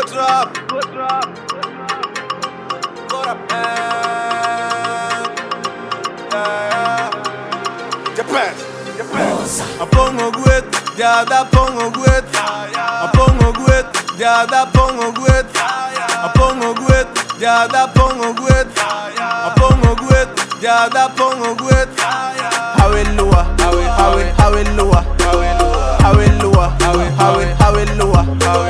drop. What up, man? Yeah. Japan. Apongo gwet, jada pongo gwet. Apongo gwet, jada pongo gwet. Apongo gwet, jada pongo gwet. Apongo gwet, jada pongo gwet. Hallelujah, hallelujah, hallelujah, hallelujah, hallelujah, hallelujah,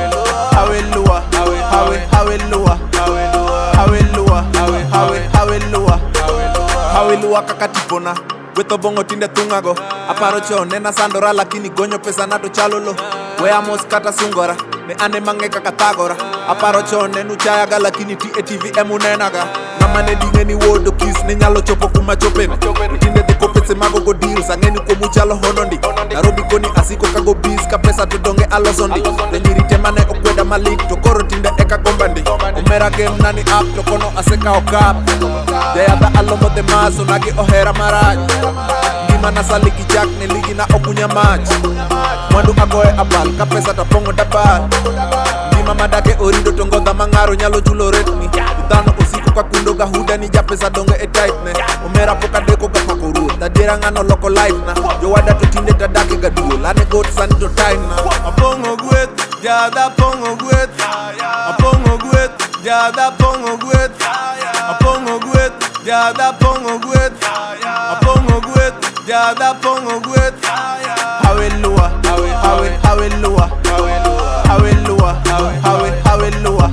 hallelujah, hallelujah, kakatipona. Weto bongo tinde tungago. Aparo cho nena sandora lakini gonyo pesa nato chalolo. Weamos kata sungora. Ne ane mange kakatagora. Aparo cho nenu chayaga lakini TATV emunenaga. Namane dingeni wodo kiss ne nyalo chopo kuma chopene. Tinde diko pese mago go deals angeni ko muchalo honondi. Nairobi koni asiko kago biz ka pesa to donge alosondi. Tenyiri temane okweda malik to koro tinde eka gombandi. Omera game nani up to kono aseka okap. Deyata alomo de maso nagi ohera maraj. Gima nasa ligi jack ne ligi na okunya match. Mwandu agoe abal ka pesa ta pongo dabal. Gima madake orido tongo da mangaro nyalo chulo retni. Utano usiku kwa kundo ga huda ni ja pesa donge e tight ne. Omera poka deko ga pakuru. Tadira ngano loko life na. Yo wada to tinde tadake ga duo. Lane goat sani to time na. Apongo gwet, jada pongo gwet. Apongo gwet, jada pongo gwet. Apongo gwet, jada pongo gwet. Apongo gwet, jada pongo gwet. Hallelujah, hallelujah, hallelujah, hallelujah, hallelujah,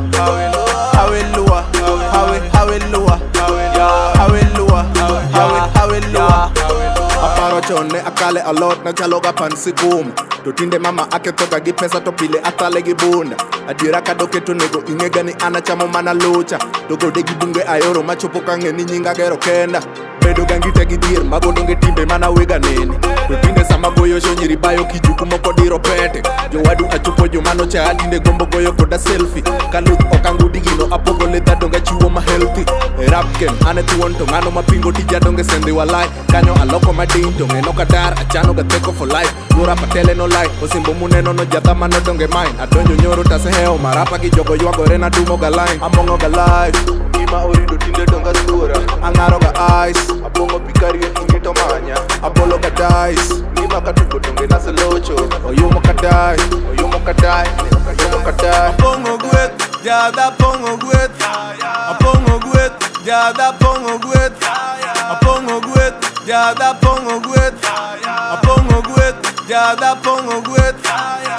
hallelujah, hallelujah. Aparo chone akale a lot na chaloga pansikum. To tinde mama ake toka gi pesa to pile atale gi bunda. Adira kadoke to nego ingega ni anachamo mana lucha. Dogo de gi bunge ayoro machopo kange ni nyinga gero kenda. Bedo gangite gi dir mago donge timbe mana wega neni. To tinde sama goyo shonyiri bayo kijuku moko diro pete. Jo wadu achopo jo mano cha tinde gombo goyo koda selfie. Kaluth okangudi gino apogo leta donga chiwo ma healthy. Rap game ane tuonto ngano mapingo tija donge sendi walai. Kanyo aloko mading to ngeno kadar achano ga teko for life. Yura patele no life osimbo muneno no jata mano donge mine. Adonjo nyoro taseheo marapa gi jogo yuagore na dumo ga line. Amongo ga life Gima orido tinde donga sura. Angaro ga ice Abongo pikario ingito manya. Apollo ga dice Gima katuko donge nase locho. Oyumo kadai Oyumo kadai Oyumo kadai. Apongo gwet Jada pongo gwet. Apongo gwet Jada pongo gwet. Apongo gwet Jada pongo gwet. Apongo gwet Jada pongo gwet.